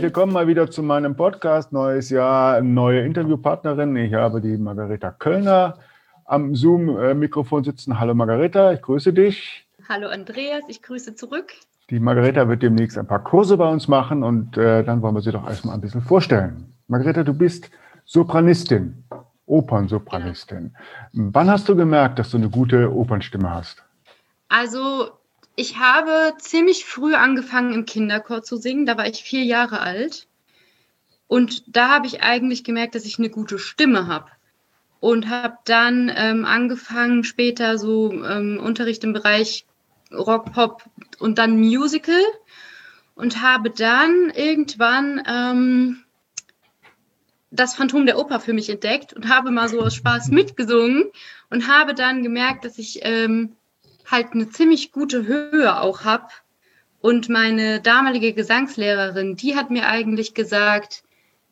willkommen mal wieder zu meinem Podcast. Neues Jahr, neue Interviewpartnerin. Ich habe die Margareta Köllner am Zoom-Mikrofon sitzen. Hallo Margareta, ich grüße dich. Hallo Andreas, ich grüße zurück. Die Margareta wird demnächst ein paar Kurse bei uns machen und dann wollen wir sie doch erstmal ein bisschen vorstellen. Margareta, du bist Sopranistin, Opernsopranistin. Genau. Wann hast du gemerkt, dass du eine gute Opernstimme hast? Also ich habe ziemlich früh angefangen im Kinderchor zu singen, da war ich 4 Jahre alt und da habe ich eigentlich gemerkt, dass ich eine gute Stimme habe und habe dann angefangen später so Unterricht im Bereich Rock, Pop und dann Musical und habe dann irgendwann das Phantom der Oper für mich entdeckt und habe mal so aus Spaß mitgesungen und habe dann gemerkt, dass ich halt eine ziemlich gute Höhe auch habe. Und meine damalige Gesangslehrerin, die hat mir eigentlich gesagt,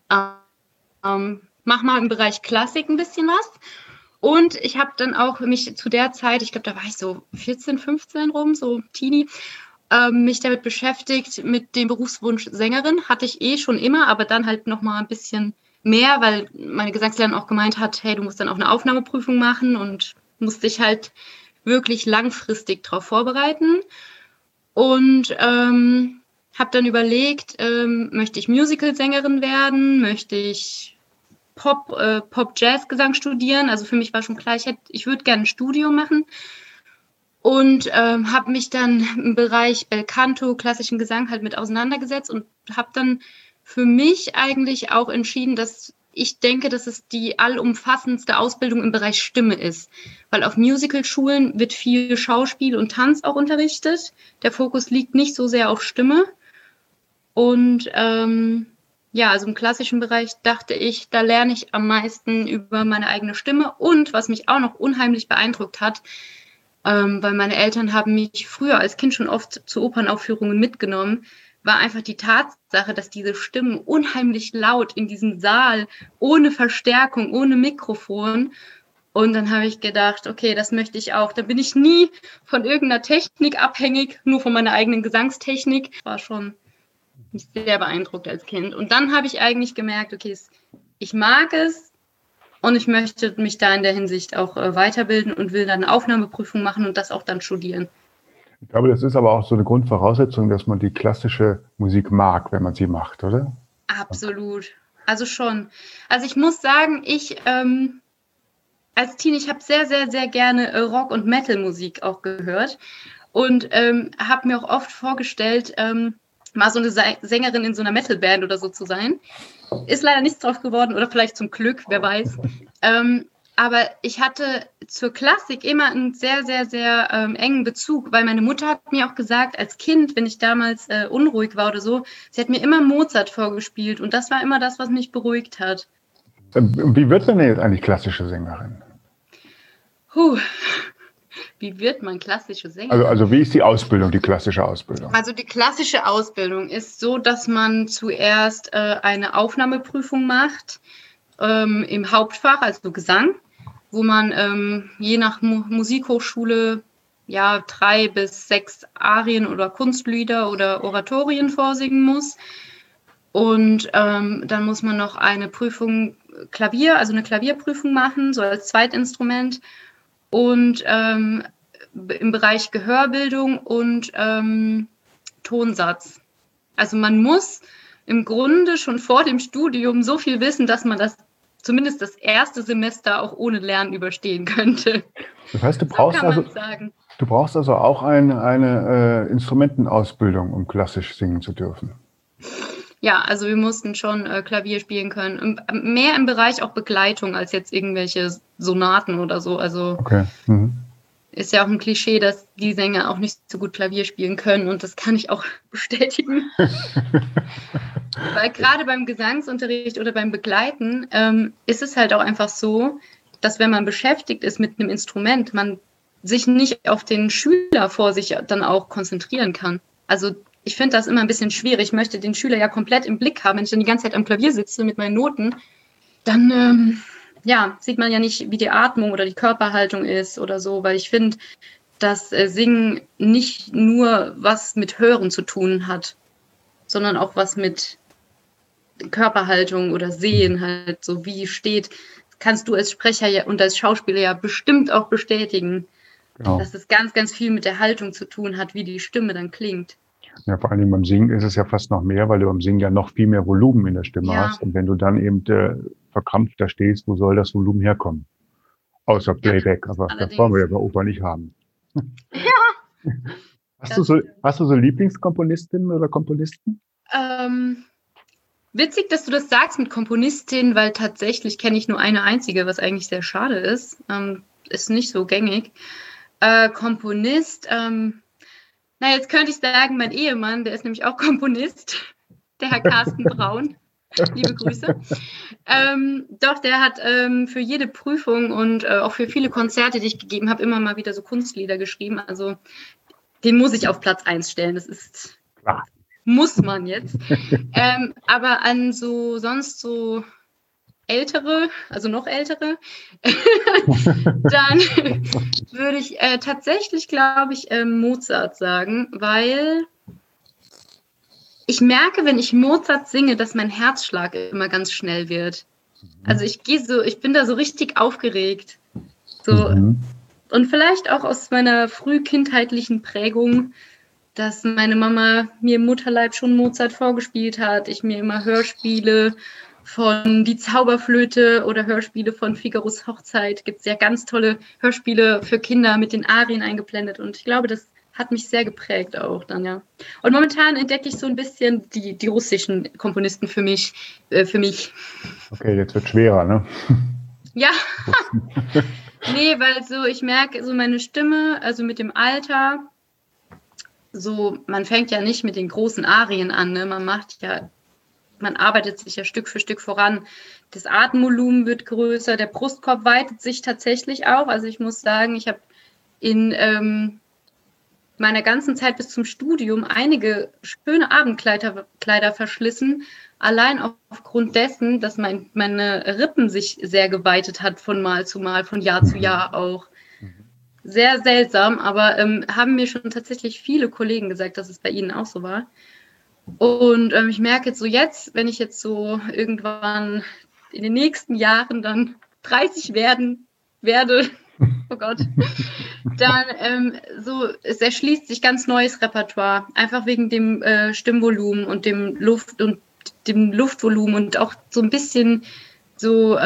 mach mal im Bereich Klassik ein bisschen was. Und ich habe dann auch mich zu der Zeit, ich glaube, da war ich so 14, 15 rum, so Teenie, mich damit beschäftigt mit dem Berufswunsch Sängerin. Hatte ich schon immer, aber dann halt noch mal ein bisschen mehr, weil meine Gesangslehrerin auch gemeint hat, hey, du musst dann auch eine Aufnahmeprüfung machen und musst dich halt wirklich langfristig darauf vorbereiten. Und habe dann überlegt, möchte ich Musical-Sängerin werden, möchte ich Pop-Jazz-Gesang studieren. Also für mich war schon klar, ich würde gerne ein Studium machen. Und habe mich dann im Bereich Belcanto, klassischen Gesang halt mit auseinandergesetzt und habe dann für mich eigentlich auch entschieden, dass ich denke, dass es die allumfassendste Ausbildung im Bereich Stimme ist. Weil auf Musicalschulen wird viel Schauspiel und Tanz auch unterrichtet. Der Fokus liegt nicht so sehr auf Stimme. Und also im klassischen Bereich dachte ich, da lerne ich am meisten über meine eigene Stimme. Und was mich auch noch unheimlich beeindruckt hat, weil meine Eltern haben mich früher als Kind schon oft zu Opernaufführungen mitgenommen, war einfach die Tatsache, dass diese Stimmen unheimlich laut in diesem Saal, ohne Verstärkung, ohne Mikrofon. Und dann habe ich gedacht, okay, das möchte ich auch. Da bin ich nie von irgendeiner Technik abhängig, nur von meiner eigenen Gesangstechnik. War schon sehr beeindruckt als Kind. Und dann habe ich eigentlich gemerkt, okay, ich mag es und ich möchte mich da in der Hinsicht auch weiterbilden und will dann eine Aufnahmeprüfung machen und das auch dann studieren. Ich glaube, das ist aber auch so eine Grundvoraussetzung, dass man die klassische Musik mag, wenn man sie macht, oder? Absolut. Also schon. Also ich muss sagen, ich als Teen, ich habe sehr, sehr, sehr gerne Rock- und Metal-Musik auch gehört und habe mir auch oft vorgestellt, mal so eine Sängerin in so einer Metal-Band oder so zu sein. Ist leider nichts drauf geworden oder vielleicht zum Glück, wer weiß. Aber ich hatte zur Klassik immer einen sehr, sehr, sehr engen Bezug, weil meine Mutter hat mir auch gesagt, als Kind, wenn ich damals unruhig war oder so, sie hat mir immer Mozart vorgespielt und das war immer das, was mich beruhigt hat. Wie wird man denn jetzt eigentlich klassische Sängerin? Wie wird man klassische Sängerin? Also wie ist die Ausbildung, die klassische Ausbildung? Also die klassische Ausbildung ist so, dass man zuerst eine Aufnahmeprüfung macht im Hauptfach, also Gesang, wo man je nach Musikhochschule 3 bis 6 Arien oder Kunstlieder oder Oratorien vorsingen muss. Und dann muss man noch eine Prüfung Klavier, also eine Klavierprüfung machen, so als Zweitinstrument. Und im Bereich Gehörbildung und Tonsatz. Also man muss im Grunde schon vor dem Studium so viel wissen, dass man zumindest das erste Semester auch ohne Lernen überstehen könnte. Das heißt, du brauchst also auch eine Instrumentenausbildung, um klassisch singen zu dürfen. Ja, also wir mussten schon Klavier spielen können. Mehr im Bereich auch Begleitung als jetzt irgendwelche Sonaten oder so. Also okay. Ist ja auch ein Klischee, dass die Sänger auch nicht so gut Klavier spielen können und das kann ich auch bestätigen. Weil gerade beim Gesangsunterricht oder beim Begleiten ist es halt auch einfach so, dass wenn man beschäftigt ist mit einem Instrument, man sich nicht auf den Schüler vor sich dann auch konzentrieren kann. Also ich finde das immer ein bisschen schwierig. Ich möchte den Schüler ja komplett im Blick haben. Wenn ich dann die ganze Zeit am Klavier sitze mit meinen Noten, dann sieht man ja nicht, wie die Atmung oder die Körperhaltung ist oder so, weil ich finde, dass Singen nicht nur was mit Hören zu tun hat, sondern auch was mit Körperhaltung oder Sehen halt, so wie steht, kannst du als Sprecher ja und als Schauspieler ja bestimmt auch bestätigen, Genau. dass es ganz, ganz viel mit der Haltung zu tun hat, wie die Stimme dann klingt. Ja, vor allem beim Singen ist es ja fast noch mehr, weil du beim Singen ja noch viel mehr Volumen in der Stimme Ja, hast. Und wenn du dann eben verkrampft da stehst, wo soll das Volumen herkommen? Außer ja, Playback, aber das wollen wir allerdings. ja bei Oper nicht haben. Ja, das stimmt. Hast du so Lieblingskomponistinnen oder Komponisten? Ähm, Witzig, dass du das sagst mit Komponistin, weil tatsächlich kenne ich nur eine einzige, was eigentlich sehr schade ist. Ist nicht so gängig. Komponist, na, jetzt könnte ich sagen, mein Ehemann, der ist nämlich auch Komponist, der Herr Carsten Braun. Liebe Grüße. Doch, der hat für jede Prüfung und auch für viele Konzerte, die ich gegeben habe, immer mal wieder so Kunstlieder geschrieben. Also den muss ich auf Platz 1 stellen. Das ist, Klar. muss man jetzt. Aber an so sonst so ältere, also noch ältere, dann würde ich tatsächlich, glaube ich, Mozart sagen, weil ich merke, wenn ich Mozart singe, dass mein Herzschlag immer ganz schnell wird. Also ich bin da so richtig aufgeregt. So, Mhm. und vielleicht auch aus meiner frühkindheitlichen Prägung, dass meine Mama mir im Mutterleib schon Mozart vorgespielt hat, ich mir immer Hörspiele von Die Zauberflöte oder Hörspiele von Figaros Hochzeit, gibt es ja ganz tolle Hörspiele für Kinder mit den Arien eingeblendet und ich glaube, das hat mich sehr geprägt auch dann, ja. Und momentan entdecke ich so ein bisschen die russischen Komponisten für mich. Okay, jetzt wird schwerer, ne? Ja, nee, weil so ich merke so meine Stimme, also mit dem Alter, so man fängt ja nicht mit den großen Arien an, ne? Man arbeitet sich ja Stück für Stück voran. Das Atemvolumen wird größer, der Brustkorb weitet sich tatsächlich auch. Also ich muss sagen, ich habe in meiner ganzen Zeit bis zum Studium einige schöne Abendkleider verschlissen, allein aufgrund dessen, dass meine Rippen sich sehr geweitet hat von Mal zu Mal, von Jahr zu Jahr auch. Sehr seltsam, aber haben mir schon tatsächlich viele Kollegen gesagt, dass es bei ihnen auch so war. Und ich merke jetzt, wenn ich jetzt so irgendwann in den nächsten Jahren dann 30 werde, oh Gott, dann es erschließt sich ganz neues Repertoire, einfach wegen dem Stimmvolumen und dem Luftvolumen und auch so ein bisschen so,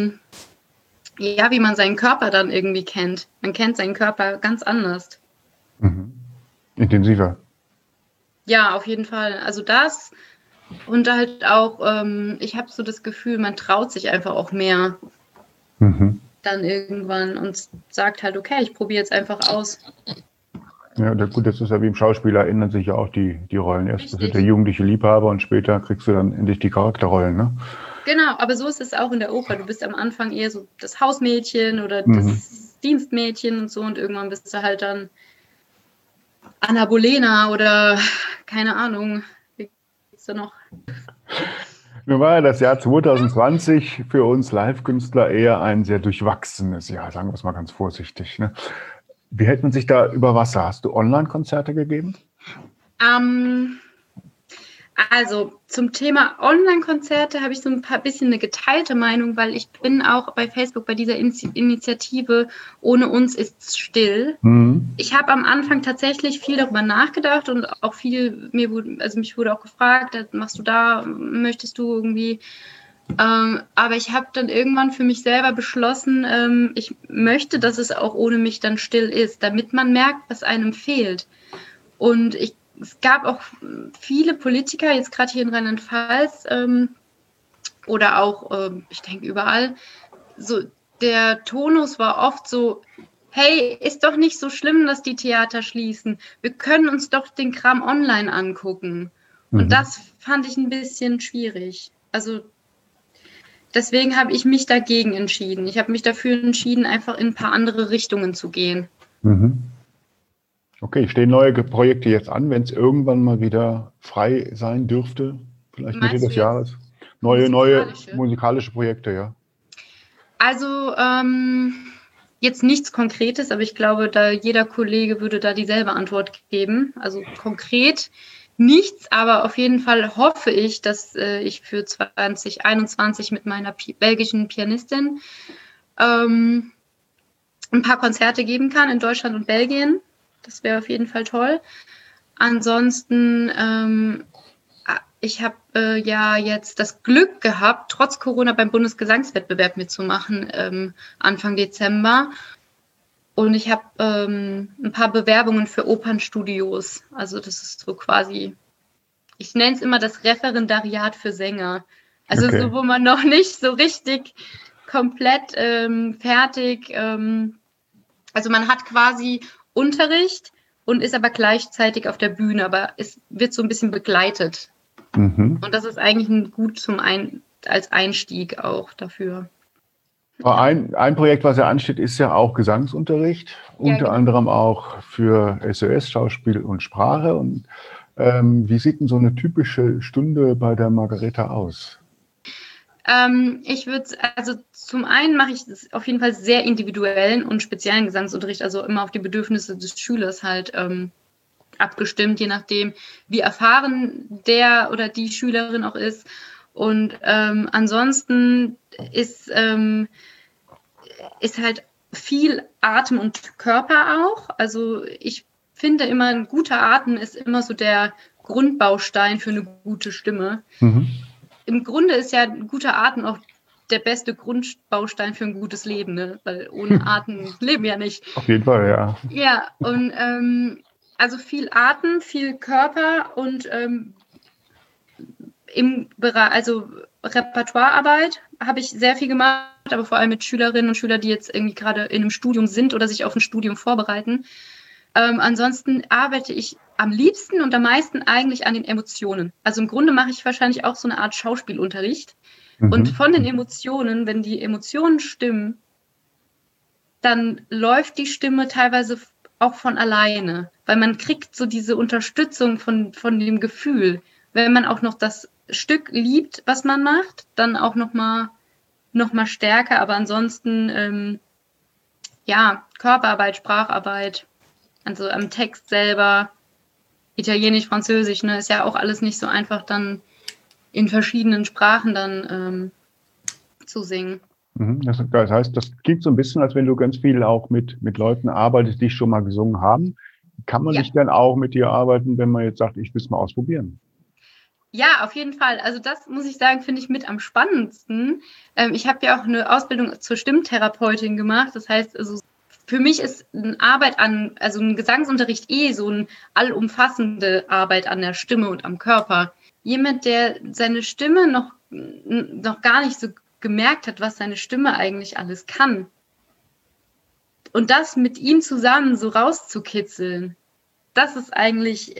ja, wie man seinen Körper dann irgendwie kennt. Man kennt seinen Körper ganz anders. Mhm. Intensiver. Ja, auf jeden Fall. Also das und halt auch, ich habe so das Gefühl, man traut sich einfach auch mehr Mhm. dann irgendwann und sagt halt, okay, ich probiere jetzt einfach aus. Ja, gut, das ist ja wie im Schauspieler, ändern sich ja auch die Rollen. Erst bist du der Richtig. jugendliche Liebhaber und später kriegst du dann endlich die Charakterrollen, ne? Genau, aber so ist es auch in der Oper. Du bist am Anfang eher so das Hausmädchen oder Mhm. das Dienstmädchen und so und irgendwann bist du halt dann Anna Bolena oder keine Ahnung, wie geht's da noch? Nun war ja das Jahr 2020 für uns Live-Künstler eher ein sehr durchwachsenes Jahr, sagen wir es mal ganz vorsichtig. Ne? Wie hält man sich da über Wasser? Hast du Online-Konzerte gegeben? Also zum Thema Online-Konzerte habe ich so ein bisschen eine geteilte Meinung, weil ich bin auch bei Facebook bei dieser Initiative Ohne uns ist's still. Mhm. Ich habe am Anfang tatsächlich viel darüber nachgedacht und auch mich wurde auch gefragt, machst du da, möchtest du irgendwie, aber ich habe dann irgendwann für mich selber beschlossen, ich möchte, dass es auch ohne mich dann still ist, damit man merkt, was einem fehlt. Und es gab auch viele Politiker, jetzt gerade hier in Rheinland-Pfalz oder auch, ich denke, überall, so der Tonus war oft so, hey, ist doch nicht so schlimm, dass die Theater schließen. Wir können uns doch den Kram online angucken. Und Mhm. das fand ich ein bisschen schwierig. Also deswegen habe ich mich dagegen entschieden. Ich habe mich dafür entschieden, einfach in ein paar andere Richtungen zu gehen. Mhm. Okay, stehen neue Projekte jetzt an, wenn es irgendwann mal wieder frei sein dürfte, vielleicht Mitte Meinst du des jetzt Jahres? Neue musikalische? musikalische Projekte, ja. Also jetzt nichts Konkretes, aber ich glaube, da jeder Kollege würde da dieselbe Antwort geben. Also konkret nichts, aber auf jeden Fall hoffe ich, dass ich für 2021 mit meiner belgischen Pianistin ein paar Konzerte geben kann in Deutschland und Belgien. Das wäre auf jeden Fall toll. Ansonsten, ich habe ja jetzt das Glück gehabt, trotz Corona beim Bundesgesangswettbewerb mitzumachen, Anfang Dezember. Und ich habe ein paar Bewerbungen für Opernstudios. Also das ist so quasi, ich nenne es immer das Referendariat für Sänger. Also Okay. so, wo man noch nicht so richtig komplett fertig, also man hat quasi Unterricht und ist aber gleichzeitig auf der Bühne, aber es wird so ein bisschen begleitet. Mhm. Und das ist eigentlich gut als Einstieg auch dafür. Aber ein Projekt, was ja ansteht, ist ja auch Gesangsunterricht, Ja, unter genau. anderem auch für SOS, Schauspiel und Sprache. Und wie sieht denn so eine typische Stunde bei der Margareta aus? Also zum einen mache ich das auf jeden Fall sehr individuellen und speziellen Gesangsunterricht, also immer auf die Bedürfnisse des Schülers halt abgestimmt, je nachdem, wie erfahren der oder die Schülerin auch ist. Und ansonsten ist halt viel Atem und Körper auch. Also ich finde immer, ein guter Atem ist immer so der Grundbaustein für eine gute Stimme. Mhm. Im Grunde ist ja ein guter Atem auch der beste Grundbaustein für ein gutes Leben, ne? Weil ohne Atem leben wir ja nicht. Auf jeden Fall, ja. Ja, und also viel Atem, viel Körper und im Bereich, also Repertoirearbeit habe ich sehr viel gemacht, aber vor allem mit Schülerinnen und Schülern, die jetzt irgendwie gerade in einem Studium sind oder sich auf ein Studium vorbereiten. Ansonsten arbeite ich am liebsten und am meisten eigentlich an den Emotionen. Also im Grunde mache ich wahrscheinlich auch so eine Art Schauspielunterricht. Und Mhm. von den Emotionen, wenn die Emotionen stimmen, dann läuft die Stimme teilweise auch von alleine, weil man kriegt so diese Unterstützung von dem Gefühl. Wenn man auch noch das Stück liebt, was man macht, dann auch noch mal stärker. Aber ansonsten, ja, Körperarbeit, Spracharbeit, also am Text selber, Italienisch, Französisch, ne, ist ja auch alles nicht so einfach dann in verschiedenen Sprachen dann zu singen. Mhm. Das heißt, das klingt so ein bisschen, als wenn du ganz viel auch mit Leuten arbeitest, die schon mal gesungen haben. Kann man Ja. nicht dann auch mit dir arbeiten, wenn man jetzt sagt, ich will es mal ausprobieren? Ja, auf jeden Fall. Also das muss ich sagen, finde ich mit am spannendsten. Ich habe ja auch eine Ausbildung zur Stimmtherapeutin gemacht. Das heißt, also für mich ist eine Arbeit also ein Gesangsunterricht so eine allumfassende Arbeit an der Stimme und am Körper. Jemand, der seine Stimme noch gar nicht so gemerkt hat, was seine Stimme eigentlich alles kann. Und das mit ihm zusammen so rauszukitzeln, das ist eigentlich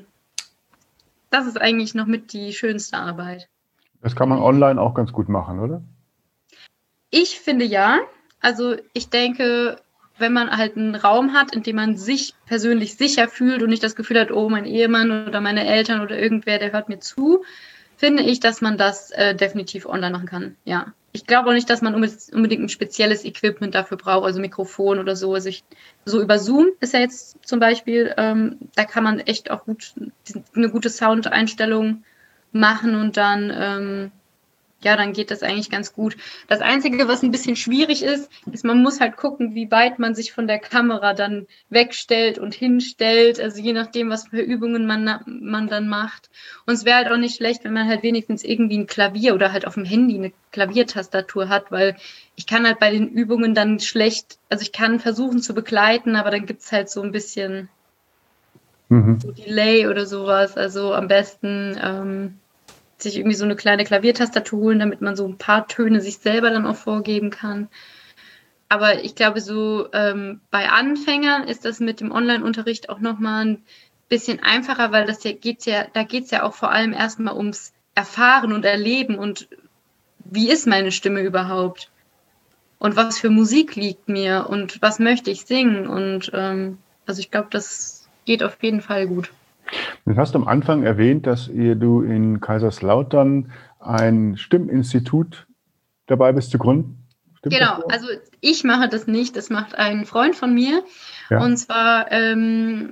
noch mit die schönste Arbeit. Das kann man online auch ganz gut machen, oder? Ich finde ja. Also ich denke, wenn man halt einen Raum hat, in dem man sich persönlich sicher fühlt und nicht das Gefühl hat, oh, mein Ehemann oder meine Eltern oder irgendwer, der hört mir zu, finde ich, dass man das definitiv online machen kann. Ja. Ich glaube auch nicht, dass man unbedingt ein spezielles Equipment dafür braucht, also Mikrofon oder so. Also so über Zoom ist ja jetzt zum Beispiel, da kann man echt auch gut eine gute Soundeinstellung machen und dann ja, dann geht das eigentlich ganz gut. Das Einzige, was ein bisschen schwierig ist, man muss halt gucken, wie weit man sich von der Kamera dann wegstellt und hinstellt. Also je nachdem, was für Übungen man dann macht. Und es wäre halt auch nicht schlecht, wenn man halt wenigstens irgendwie ein Klavier oder halt auf dem Handy eine Klaviertastatur hat, weil ich kann halt bei den Übungen dann schlecht, also ich kann versuchen zu begleiten, aber dann gibt's halt so ein bisschen so Delay oder sowas. Also am besten sich irgendwie so eine kleine Klaviertastatur holen, damit man so ein paar Töne sich selber dann auch vorgeben kann. Aber ich glaube, so bei Anfängern ist das mit dem Online-Unterricht auch nochmal ein bisschen einfacher, weil da geht's ja auch vor allem erstmal ums Erfahren und Erleben und wie ist meine Stimme überhaupt? Und was für Musik liegt mir und was möchte ich singen? Und also ich glaube, das geht auf jeden Fall gut. Du hast am Anfang erwähnt, dass du in Kaiserslautern ein Stimminstitut dabei bist zu gründen. Stimmt das Genau, so? also ich mache das nicht, das macht ein Freund von mir. Ja. Und zwar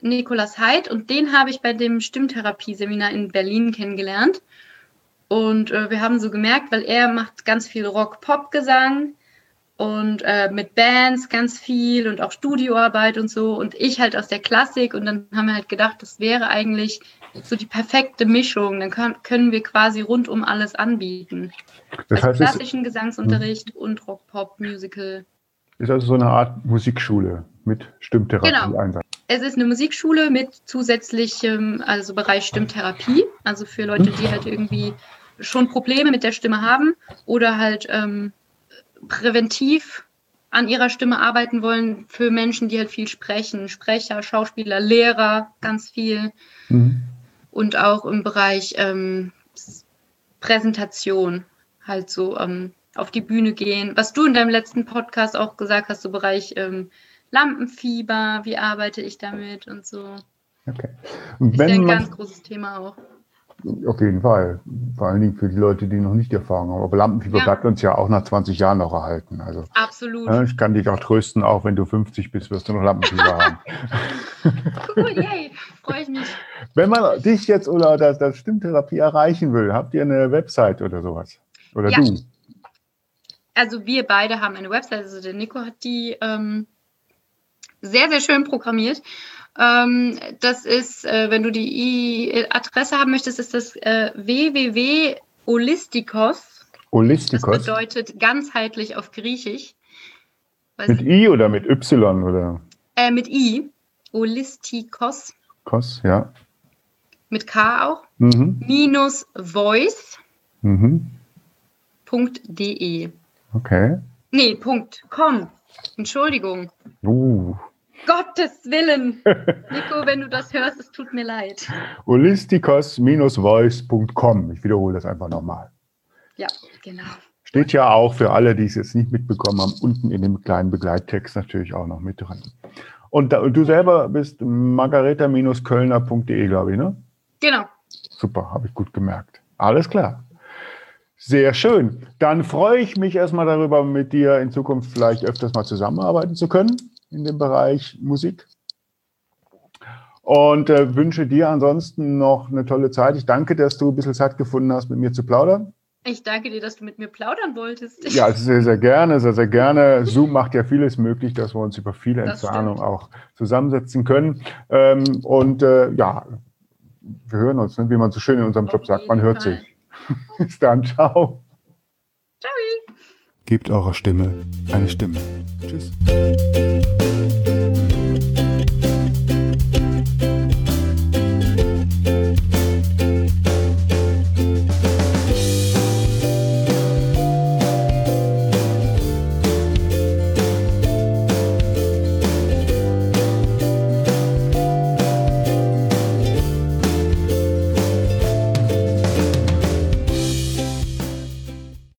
Nicolas Heid und den habe ich bei dem Stimmtherapieseminar in Berlin kennengelernt. Und wir haben so gemerkt, weil er macht ganz viel Rock-Pop-Gesang und mit Bands ganz viel und auch Studioarbeit und so und ich halt aus der Klassik und dann haben wir halt gedacht, das wäre eigentlich so die perfekte Mischung, dann können wir quasi rundum alles anbieten. Das heißt, klassischen Gesangsunterricht und Rock-Pop-Musical. Ist also so eine Art Musikschule mit Stimmtherapie-Einsatz. Genau. Es ist eine Musikschule mit zusätzlichem, also Bereich Stimmtherapie, also für Leute, die halt irgendwie schon Probleme mit der Stimme haben oder halt präventiv an ihrer Stimme arbeiten wollen für Menschen, die halt viel sprechen. Sprecher, Schauspieler, Lehrer, ganz viel. Mhm. Und auch im Bereich Präsentation, halt so auf die Bühne gehen. Was du in deinem letzten Podcast auch gesagt hast, so Bereich Lampenfieber, wie arbeite ich damit und so. Okay. Ist ja ein ganz großes Thema auch. Auf jeden Fall. Vor allen Dingen für die Leute, die noch nicht die Erfahrung haben. Aber Lampenfieber bleibt uns ja auch nach 20 Jahren noch erhalten. Also, absolut. Ich kann dich auch trösten, auch wenn du 50 bist, wirst du noch Lampenfieber haben. Cool, yay, freue ich mich. Wenn man dich jetzt oder das Stimmtherapie erreichen will, habt ihr eine Website oder sowas? Oder du? Also wir beide haben eine Website, also der Nico hat die sehr, sehr schön programmiert. Das ist, wenn du die Adresse haben möchtest, ist das www.holistikos. Holistikos? Das bedeutet ganzheitlich auf Griechisch. Mit I oder mit Y? Oder? Mit I. Holistikos. Kos, ja. Mit K auch. Minus voice.de. Okay. Nee, .com. Entschuldigung. Gottes Willen. Nico, wenn du das hörst, es tut mir leid. holistikos-voice.com. Ich wiederhole das einfach nochmal. Ja, genau. Steht ja auch für alle, die es jetzt nicht mitbekommen haben, unten in dem kleinen Begleittext natürlich auch noch mit drin. Und du selber bist margareta-kölner.de, glaube ich, ne? Genau. Super, habe ich gut gemerkt. Alles klar. Sehr schön. Dann freue ich mich erstmal darüber, mit dir in Zukunft vielleicht öfters mal zusammenarbeiten zu können in dem Bereich Musik. Und wünsche dir ansonsten noch eine tolle Zeit. Ich danke, dass du ein bisschen Zeit gefunden hast, mit mir zu plaudern. Ich danke dir, dass du mit mir plaudern wolltest. Ja, sehr, sehr gerne, sehr, sehr gerne. Zoom macht ja vieles möglich, dass wir uns über viele Entfernungen auch zusammensetzen können. Ja, wir hören uns, ne? Wie man so schön in unserem Job sagt, man hört sich. Bis dann, ciao. Ciao. Gebt eurer Stimme eine Stimme. Tschüss.